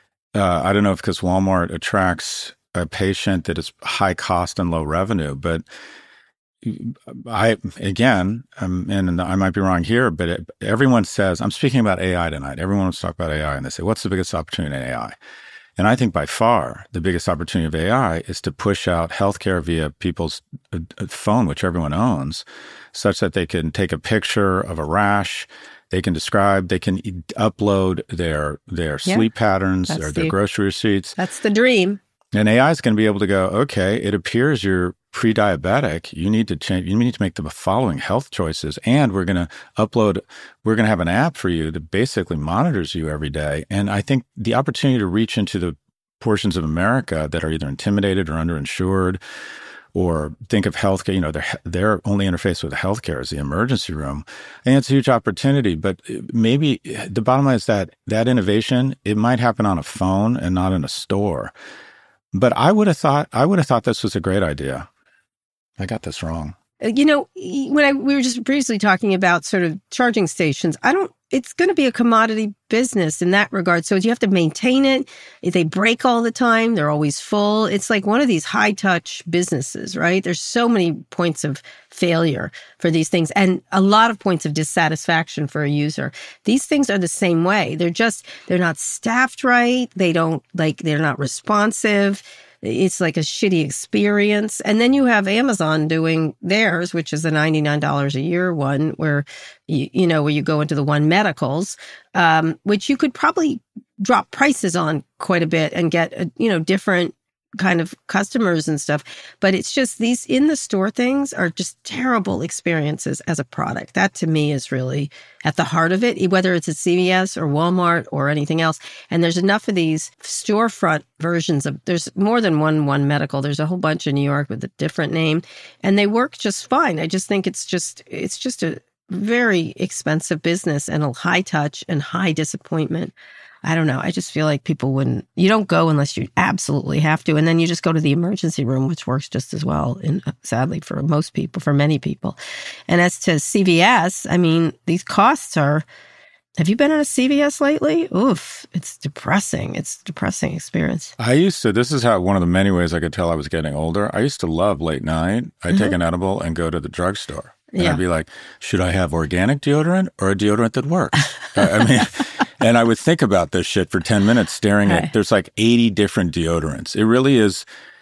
Uh, I don't know if because Walmart attracts a patient that is high cost and low revenue, but I, again, um, and I might be wrong here, but it, everyone says, I'm speaking about A I tonight. Everyone wants to talk about A I, and they say, what's the biggest opportunity in A I? And I think by far the biggest opportunity of A I is to push out healthcare via people's uh, phone, which everyone owns, such that they can take a picture of a rash, they can describe, they can e- upload their their yeah, sleep patterns or the, their grocery receipts. That's the dream. And A I is going to be able to go, okay, it appears you're pre-diabetic. You need to change. You need to make the following health choices, and we're going to upload. We're going to have an app for you that basically monitors you every day. And I think the opportunity to reach into the portions of America that are either intimidated or underinsured, or think of healthcare. You know, their their only interface with healthcare is the emergency room, and it's a huge opportunity. But maybe the bottom line is that that innovation, it might happen on a phone and not in a store. But I would have thought I would have thought this was a great idea. I got this wrong. You know, when I we were just briefly talking about sort of charging stations, I don't. It's going to be a commodity business in that regard. So you have to maintain it. If they break all the time, they're always full. It's like one of these high touch businesses, right? There's so many points of failure for these things and a lot of points of dissatisfaction for a user. These things are the same way. They're just, they're not staffed right. They don't like, they're not responsive. It's like a shitty experience. And then you have Amazon doing theirs, which is a ninety-nine dollars a year one where, you, you know, where you go into the One Medicals, um, which you could probably drop prices on quite a bit and get, a, you know, different kind of customers and stuff. But it's just these in the store things are just terrible experiences as a product. That to me is really at the heart of it, whether it's at C V S or Walmart or anything else. And there's enough of these storefront versions of, there's more than one One Medical. There's a whole bunch in New York with a different name and they work just fine. I just think it's just, it's just a very expensive business and a high touch and high disappointment. I don't know. I just feel like people wouldn't, you don't go unless you absolutely have to. And then you just go to the emergency room, which works just as well, in, sadly, for most people, for many people. And as to C V S, I mean, these costs are, have you been at a C V S lately? Oof, it's depressing. It's a depressing experience. I used to, this is how one of the many ways I could tell I was getting older. I used to love late night. I'd mm-hmm. take an edible and go to the drugstore. And yeah. I'd be like, should I have organic deodorant or a deodorant that works? I mean, and I would think about this shit for ten minutes staring right. at, there's like eighty different deodorants. It really is,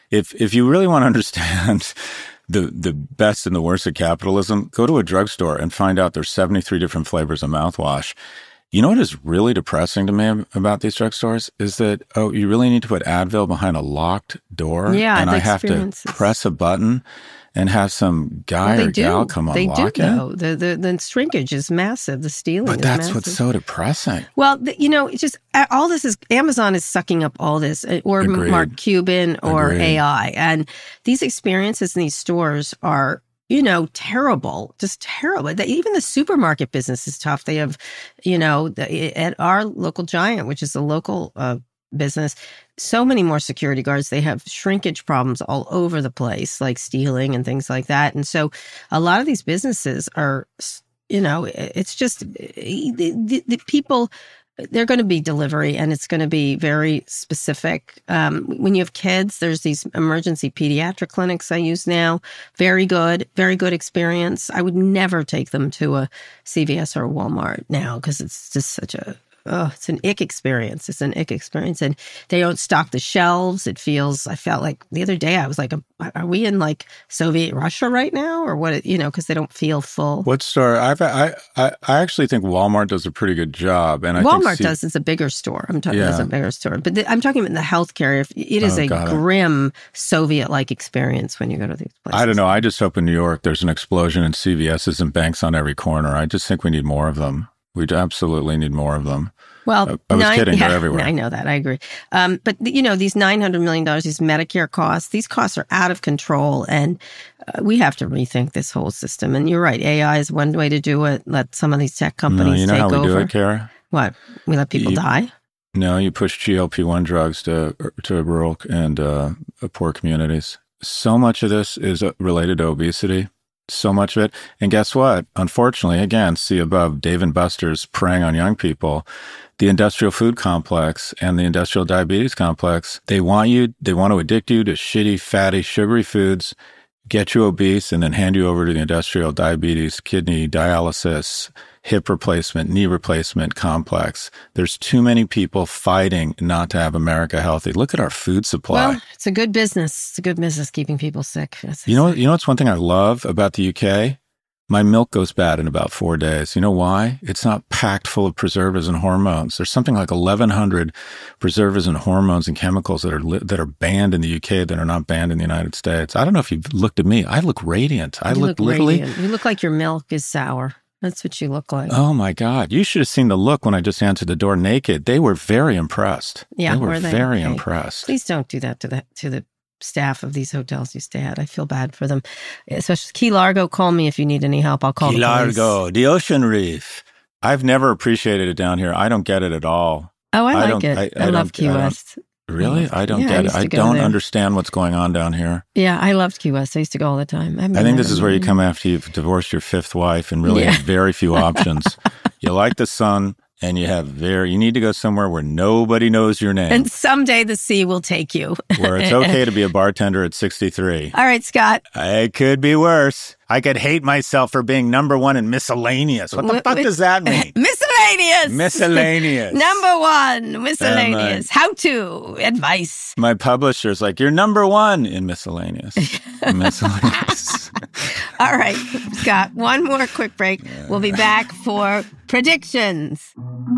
if if you really want to understand the the best and the worst of capitalism, go to a drugstore and find out there's seventy-three different flavors of mouthwash. You know what is really depressing to me about these drugstores is that, oh, you really need to put Advil behind a locked door? Yeah, and I have to press a button and have some guy well, or do. gal come they unlock do, it? Though. The, the the shrinkage is massive. The stealing but is that's massive. What's so depressing. Well, the, you know, it's just all this is, Amazon is sucking up all this, or Agreed. Mark Cuban or Agreed. A I. And these experiences in these stores are, you know, terrible, just terrible. Even the supermarket business is tough. They have, you know, at our local Giant, which is a local uh, business, so many more security guards. They have shrinkage problems all over the place, like stealing and things like that. And so a lot of these businesses are, you know, it's just the, the, the people, they're going to be delivery, and it's going to be very specific. Um, when you have kids, there's these emergency pediatric clinics I use now. Very good, very good experience. I would never take them to a C V S or a Walmart now because it's just such a, oh, it's an ick experience. It's an ick experience. And they don't stock the shelves. It feels, I felt like the other day I was like, are we in like Soviet Russia right now? Or what, you know, because they don't feel full. What store? I've, I, I I actually think Walmart does a pretty good job. And I Walmart think C- does. It's a bigger store. I'm talking yeah. about a bigger store. But the, I'm talking about the healthcare. It is oh, a grim Soviet-like experience when you go to these places. I don't know. I just hope in New York there's an explosion in C V S's and banks on every corner. I just think we need more of them. We absolutely need more of them. Well, I, I was nine, kidding. Yeah, They're everywhere. I know that. I agree. Um, but, you know, these nine hundred million dollars, these Medicare costs, these costs are out of control. And uh, we have to rethink this whole system. And you're right. A I is one way to do it. Let some of these tech companies no, you know take how we over. do it, Kara? What? We let people you, die? No, you push G L P one drugs to to rural and uh, poor communities. So much of this is related to obesity. So much of it. And guess what? Unfortunately, again, see above, Dave and Buster's preying on young people. The industrial food complex and the industrial diabetes complex, they want you, they want to addict you to shitty, fatty, sugary foods, get you obese, and then hand you over to the industrial diabetes, kidney, dialysis, hip replacement, knee replacement complex. There's too many people fighting not to have America healthy. Look at our food supply. Well, it's a good business. It's a good business keeping people sick. You know, you know what's one thing I love about the U K? My milk goes bad in about four days. You know why? It's not packed full of preservatives and hormones. There's something like eleven hundred preservatives and hormones and chemicals that are li- that are banned in the U K that are not banned in the United States. I don't know if you've looked at me. I look radiant. I you look, look literally. Radiant. You look like your milk is sour. That's what you look like. Oh my God. You should have seen the look when I just answered the door naked. They were very impressed. Yeah, they were, were they? very okay. impressed. Please don't do that to the to the staff of these hotels you stay at. I feel bad for them. Especially Key Largo, call me if you need any help. I'll call Key the police. Largo, the Ocean Reef. I've never appreciated it down here. I don't get it at all. Oh, I, I like it. I, I, I love Key I West. Really? I don't yeah, get I it. used to I go don't there. understand what's going on down here. Yeah, I loved Key West. I used to go all the time. I, I think this is where you come after you've divorced your fifth wife and really Yeah. have very few options. You like the sun and you have very, you need to go somewhere where nobody knows your name. And someday the sea will take you. Where it's okay to be a bartender at sixty-three. All right, Scott. It could be worse. I could hate myself for being number one in miscellaneous. What the What- fuck what- does that mean? Miscellaneous. Miscellaneous. Number one, miscellaneous. Um, uh, How to advice. My publisher's like, you're number one in miscellaneous. Miscellaneous. All right, Scott, one more quick break. We'll be back for predictions.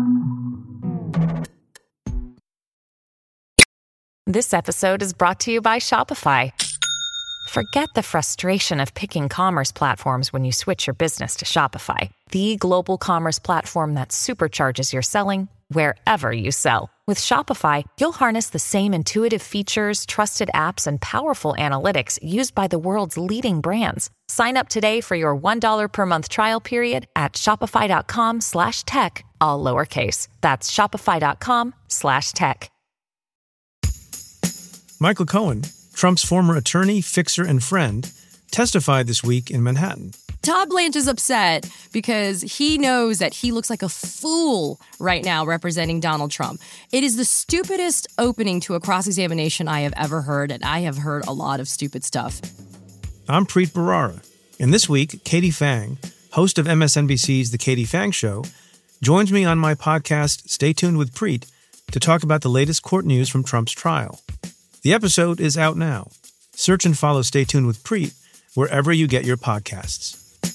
This episode is brought to you by Shopify. Forget the frustration of picking commerce platforms when you switch your business to Shopify, the global commerce platform that supercharges your selling wherever you sell. With Shopify, you'll harness the same intuitive features, trusted apps, and powerful analytics used by the world's leading brands. Sign up today for your one dollar per month trial period at shopify.com slash tech, all lowercase. That's shopify.com slash tech. Michael Cohen, Trump's former attorney, fixer, and friend, testified this week in Manhattan. Todd Blanche is upset because he knows that he looks like a fool right now representing Donald Trump. It is the stupidest opening to a cross-examination I have ever heard, and I have heard a lot of stupid stuff. I'm Preet Bharara, and this week, Katie Phang, host of M S N B C's The Katie Phang Show, joins me on my podcast, Stay Tuned with Preet, to talk about the latest court news from Trump's trial. The episode is out now, Search and follow Stay Tuned with Preet wherever you get your podcasts.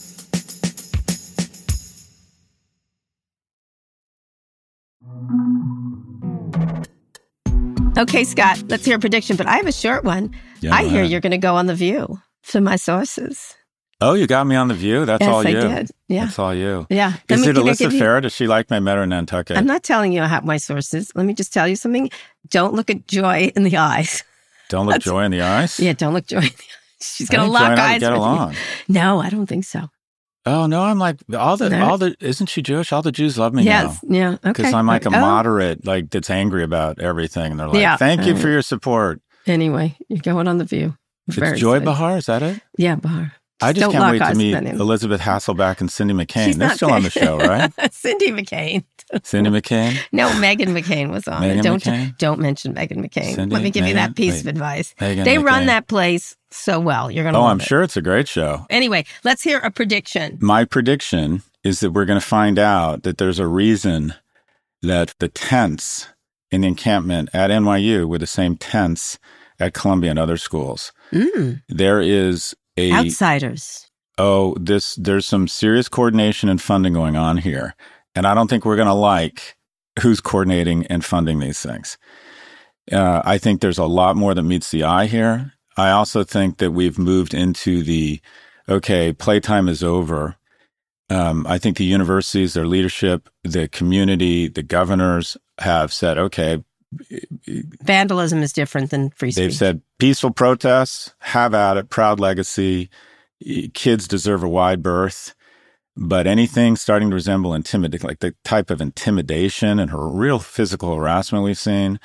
Okay, Scott, let's hear a prediction, but I have a short one. Yeah, I go hear ahead. you're going to go on The View from my sources. Oh, you got me on The View? That's Yes, all I you. did. Yeah. That's all you. Yeah. Is Let me- it can I Alyssa give you- Farah? Does she like my Metro Nantucket? I'm not telling you I have my sources. Let me just tell you something. Don't look at Joy in the eyes. Don't look Joy in the eyes? Yeah, don't look Joy in the eyes. She's I going to think Joy lock and I would eyes get with along. you. No, I don't think so. Oh, no, I'm like, all the, No. all the, isn't she Jewish? All the Jews love me Yes. now. Yeah. Okay. Because I'm like a Oh, moderate, like, that's angry about everything. And they're like, Yeah. thank you Uh, for your support. Anyway, you're going on The View. Very It's Joy excited. Bahar, is that it? Yeah, Bahar. I just Don't can't lock wait to eyes meet with him. Elizabeth Hasselbeck and Cindy McCain. She's They're not still on the show, right? Cindy McCain. Cindy McCain? No, Megan McCain was on Megan it. Don't McCain? don't mention Megan McCain. Cindy, Let me give you Megan? that piece Wait. of advice. Megan They run McCain. that place so well. You're gonna. Oh, love I'm it. sure it's a great show. Anyway, let's hear a prediction. My prediction is that we're going to find out that there's a reason that the tents in the encampment at N Y U were the same tents at Columbia and other schools. Mm. There is a Outsiders. oh, this there's some serious coordination and funding going on here, and I don't think we're going to like who's coordinating and funding these things. Uh, I think there's a lot more that meets the eye here. I also think that we've moved into the okay, playtime is over. Um, I think the universities, their leadership, the community, the governors have said, okay, Vandalism is different than free speech. they've said peaceful protests, have at it, proud legacy, kids deserve a wide berth. But anything starting to resemble intimidation, like the type of intimidation and her real physical harassment we've seen,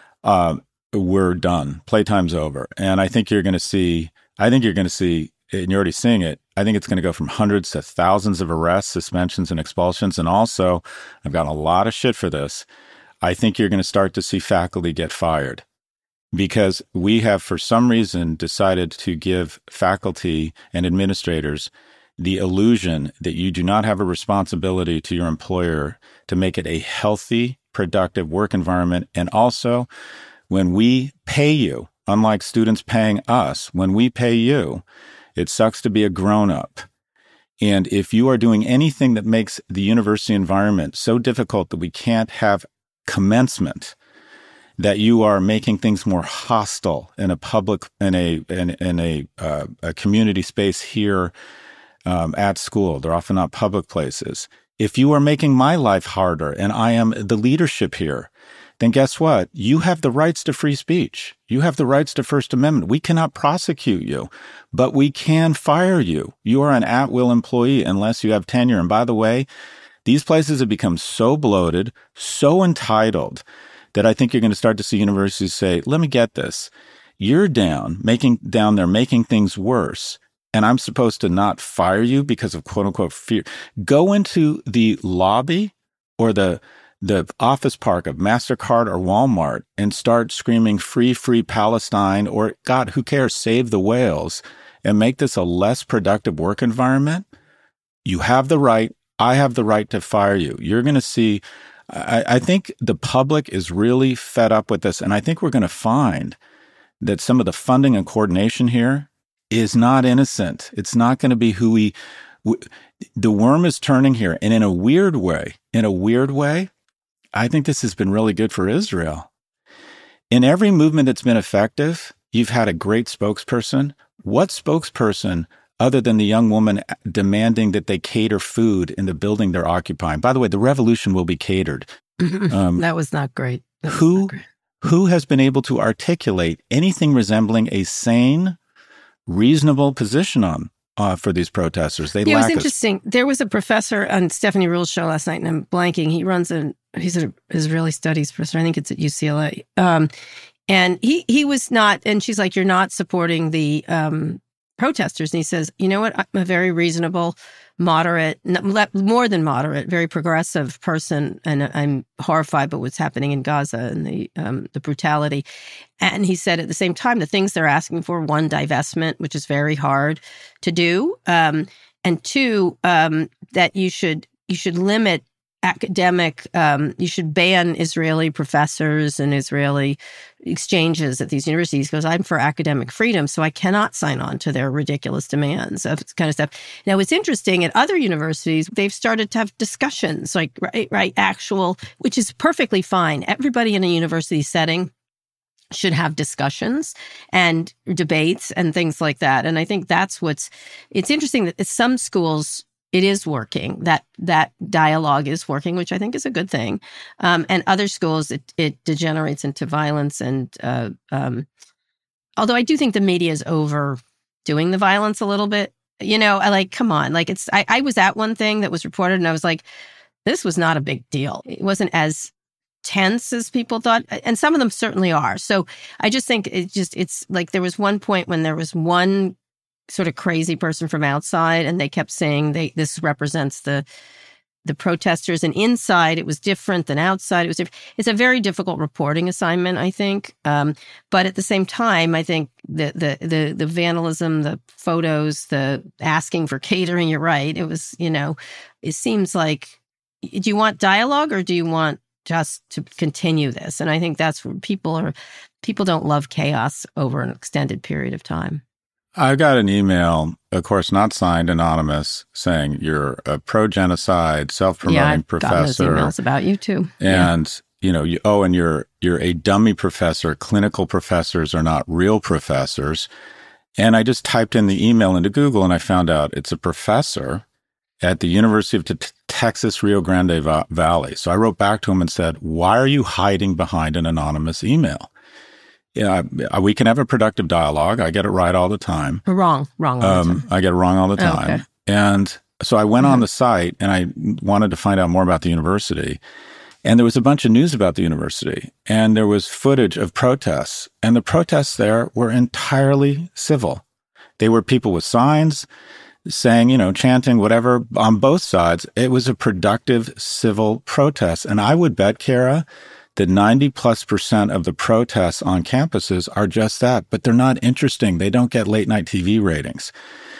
um, we're done. Playtime's over. And I think you're going to see, I think you're going to see, and you're already seeing it, I think it's going to go from hundreds to thousands of arrests, suspensions, and expulsions. And also, I've gotten a lot of shit for this. I think you're going to start to see faculty get fired because we have, for some reason, decided to give faculty and administrators the illusion that you do not have a responsibility to your employer to make it a healthy, productive work environment. And also, when we pay you, unlike students paying us, when we pay you, it sucks to be a grown-up. And if you are doing anything that makes the university environment so difficult that we can't have commencement, that you are making things more hostile in a public, in a in, in a, uh, a community space here um, at school. They're often not public places. If you are making my life harder and I am the leadership here, then guess what? You have the rights to free speech. You have the rights to First Amendment. We cannot prosecute you, but we can fire you. You are an at-will employee unless you have tenure. And by the way, these places have become so bloated, so entitled, that I think you're going to start to see universities say, let me get this. You're down, making down there, making things worse. And I'm supposed to not fire you because of quote unquote fear. Go into the lobby or the the office park of MasterCard or Walmart and start screaming free, free Palestine, or God, who cares, save the whales, and make this a less productive work environment. You have the right. I have the right to fire you. You're going to see, I, I think the public is really fed up with this. And I think we're going to find that some of the funding and coordination here is not innocent. It's not going to be who we, w- the worm is turning here. And in a weird way, in a weird way, I think this has been really good for Israel. In every movement that's been effective, you've had a great spokesperson. What spokesperson, other than the young woman demanding that they cater food in the building they're occupying? By the way, the revolution will be catered. Um, that was not great. That was who, not great. who has been able to articulate anything resembling a sane, reasonable position on uh, for these protesters? They Yeah, it was lack interesting. There was a professor on Stephanie Ruhl's show last night, and I'm blanking. He runs a, he's an Israeli studies professor. I think it's at U C L A. Um, and he he was not, and she's like, you're not supporting the um, protesters. And he says, you know what? I'm a very reasonable, moderate, more than moderate, very progressive person. And I'm horrified by what's happening in Gaza and the um, the brutality. And he said at the same time, the things they're asking for, one, divestment, which is very hard to do. Um, and two, um, that you should you should limit academic, um, you should ban Israeli professors and Israeli exchanges at these universities because I'm for academic freedom, so I cannot sign on to their ridiculous demands of this kind of stuff. Now, it's interesting, at other universities, they've started to have discussions, like, right, right, actual, which is perfectly fine. Everybody in a university setting should have discussions and debates and things like that. And I think that's what's, it's interesting that some schools, it is working, that that dialogue is working, which I think is a good thing. Um, and other schools, it, it degenerates into violence. And uh, um, although I do think the media is overdoing the violence a little bit, you know, I like, come on, like it's, I, I was at one thing that was reported and I was like, this was not a big deal. It wasn't as tense as people thought. And some of them certainly are. So I just think it just, it's like there was one point when there was one sort of crazy person from outside and they kept saying they this represents the the protesters, and inside it was different than outside. It was different. It's a very difficult reporting assignment, I think. Um, but at the same time, I think the, the the the vandalism, the photos, the asking for catering, you're right. It was, you know, it seems like, do you want dialogue or do you want just to continue this? And I think that's where people are, people don't love chaos over an extended period of time. I got an email, of course, not signed, anonymous, saying you're a pro-genocide, self-promoting yeah, I've professor. Gotten those emails about you too. And, yeah. you know, you, oh, and you're you're a dummy professor. Clinical professors are not real professors. And I just typed in the email into Google and I found out it's a professor at the University of T- Texas, Rio Grande Va- Valley. So I wrote back to him and said, why are you hiding behind an anonymous email? Yeah, we can have a productive dialogue. I get it right all the time. Wrong, wrong all the um, time. I get it wrong all the time. Oh, okay. And so I went mm-hmm. on the site and I wanted to find out more about the university. And there was a bunch of news about the university. And there was footage of protests. And the protests there were entirely civil. They were people with signs saying, you know, chanting, whatever, on both sides. It was a productive civil protest. And I would bet, Kara, that ninety plus percent of the protests on campuses are just that, but they're not interesting. They don't get late night T V ratings.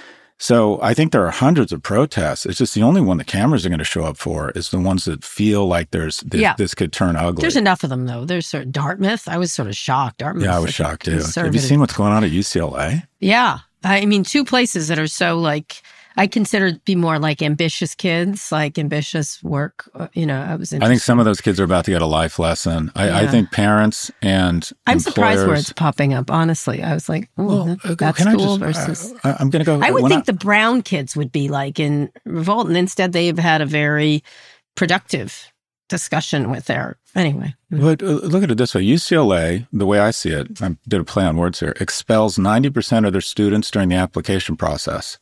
So I think there are hundreds of protests. It's just the only one the cameras are going to show up for is the ones that feel like there's this, yeah. this could turn ugly. There's enough of them, though. There's sort of Dartmouth. I was sort of shocked. Dartmouth. Yeah, I was shocked, too. Have you seen what's going on at U C L A? Yeah. I mean, two places that are so like, I consider to be more like ambitious kids, like ambitious work. You know, I was. I think some of those kids are about to get a life lesson. I, yeah. I think parents and I'm employers, surprised where it's popping up. Honestly, I was like, oh, well, that, that's can cool. I just, versus, uh, I'm going to go. I would think I, the brown kids would be like in revolt, and instead they've had a very productive discussion with their anyway. But uh, look at it this way: U C L A, the way I see it, I did a play on words here, expels ninety percent of their students during the application process.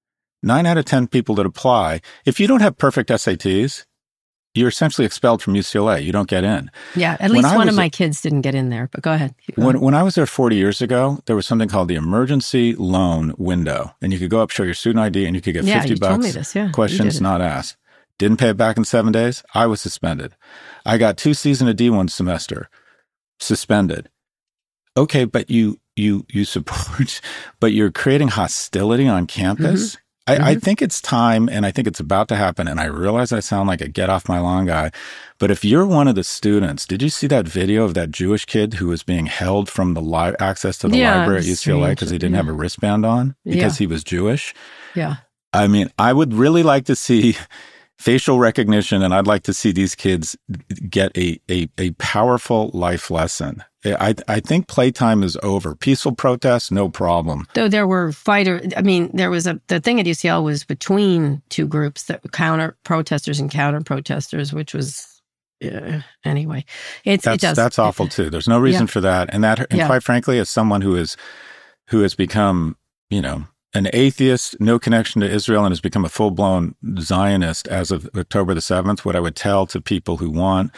Nine out of ten people that apply, if you don't have perfect S A Ts, you're essentially expelled from U C L A. You don't get in. Yeah, at least one of my kids didn't get in there, but go ahead. When, when I was there forty years ago, there was something called the emergency loan window. And you could go up, show your student I D, and you could get yeah, fifty you bucks. Told me this. Yeah, questions not asked. Didn't pay it back in seven days. I was suspended. I got two C's in a D one semester. Suspended. Okay, but you you you support, but you're creating hostility on campus. Mm-hmm. I, mm-hmm. I think it's time, and I think it's about to happen, and I realize I sound like a get-off-my-lawn guy, but if you're one of the students, did you see that video of that Jewish kid who was being held from the li- access to the yeah, library at U C L A because he didn't yeah. have a wristband on because yeah. he was Jewish? Yeah. I mean, I would really like to see facial recognition, and I'd like to see these kids get a a, a powerful life lesson. I I think playtime is over. Peaceful protests, no problem. Though there were fighter, I mean, there was a the thing at U C L was between two groups that counter protesters and counter protesters, which was uh, anyway. It's that's, it does that's awful too. There's no reason yeah. for that, and that and yeah. quite frankly, as someone who is who has become you know an atheist, no connection to Israel, and has become a full blown Zionist as of October the seventh, what I would tell to people who want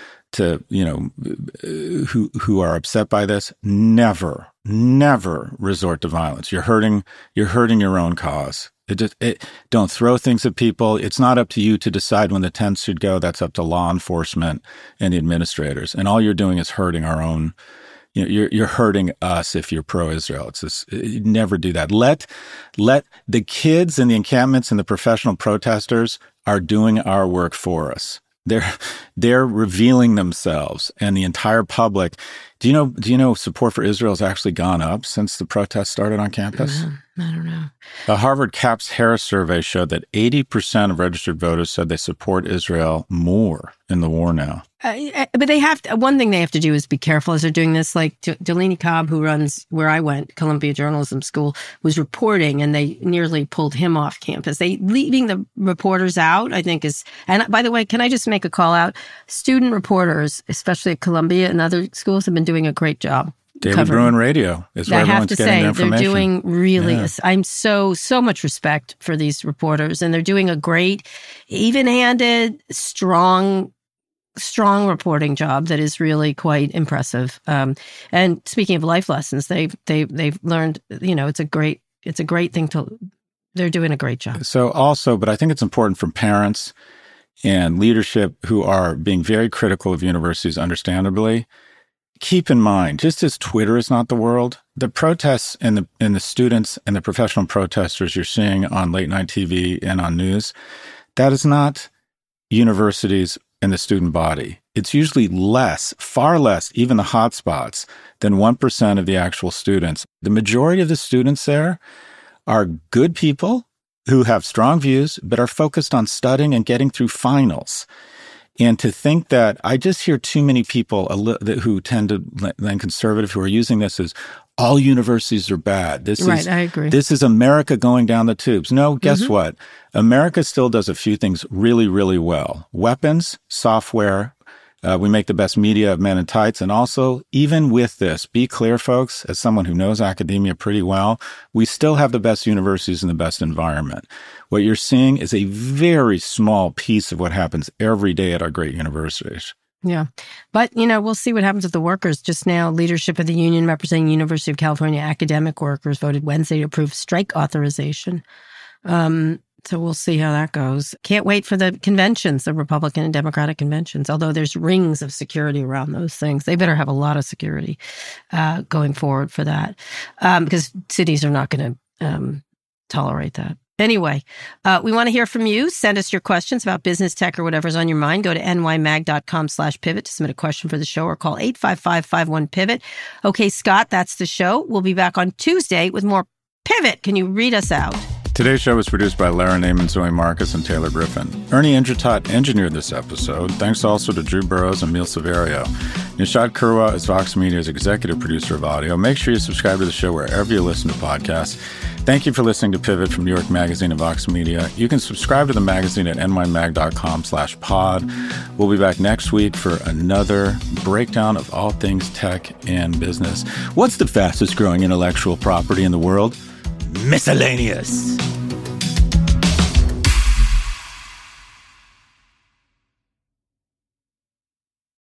to, you know, who who are upset by this, never, never resort to violence. You're hurting, you're hurting your own cause. It just, it, don't throw things at people. It's not up to you to decide when the tents should go. That's up to law enforcement and the administrators. And all you're doing is hurting our own, you know, you're you're hurting us if you're pro-Israel. It's just, you never do that. Let let the kids in the encampments and the professional protesters are doing our work for us. They're they're revealing themselves, and the entire public. Do you know? Do you know support for Israel has actually gone up since the protests started on campus? I don't know. A Harvard Capps Harris survey showed that eighty percent of registered voters said they support Israel more in the war now. Uh, but they have to, one thing they have to do is be careful as they're doing this. Like D- Delaney Cobb, who runs where I went, Columbia Journalism School, was reporting, and they nearly pulled him off campus. They leaving the reporters out, I think, is. And by the way, can I just make a call out? Student reporters, especially at Columbia and other schools, have been doing a great job. David covering. Bruin Radio is where I everyone's have to getting say, their information. They're doing really, Yeah. I'm so, so much respect for these reporters, and they're doing a great, even-handed, strong, strong reporting job that is really quite impressive. Um, and speaking of life lessons, they've, they, they've learned, you know, it's a great, it's a great thing to, they're doing a great job. So also, but I think it's important for parents and leadership who are being very critical of universities, understandably, keep in mind, just as Twitter is not the world, the protests and the and the students and the professional protesters you're seeing on late night T V and on news, that is not universities and the student body. It's usually less, far less, even the hotspots, than one percent of the actual students. The majority of the students there are good people who have strong views, but are focused on studying and getting through finals. And to think that I just hear too many people who tend to land conservative who are using this as all universities are bad. This right, is, I agree. This is America going down the tubes. No, guess Mm-hmm. what? America still does a few things really, really well. Weapons, software. Uh, we make the best media of men in tights. And also, even with this, be clear, folks, as someone who knows academia pretty well, we still have the best universities and the best environment. What you're seeing is a very small piece of what happens every day at our great universities. Yeah. But, you know, we'll see what happens with the workers. Just now, leadership of the union representing University of California academic workers voted Wednesday to approve strike authorization. Um, so we'll see how that goes. Can't wait for the conventions, the Republican and Democratic conventions, although there's rings of security around those things. They better have a lot of security uh, going forward for that um, because cities are not going to um, tolerate that. Anyway, uh, we want to hear from you. Send us your questions about business, tech, or whatever's on your mind. Go to nymag.com slash pivot to submit a question for the show or call eight five five, five one, pivot. Okay, Scott, that's the show. We'll be back on Tuesday with more Pivot. Can you read us out? Today's show was produced by Lara Naiman, Zoe Marcus, and Taylor Griffin. Ernie Indratat engineered this episode. Thanks also to Drew Burrows and Emil Severio. Nishad Kurwa is Vox Media's executive producer of audio. Make sure you subscribe to the show wherever you listen to podcasts. Thank you for listening to Pivot from New York Magazine and Vox Media. You can subscribe to the magazine at nymag.com slash pod. We'll be back next week for another breakdown of all things tech and business. What's the fastest growing intellectual property in the world? Miscellaneous.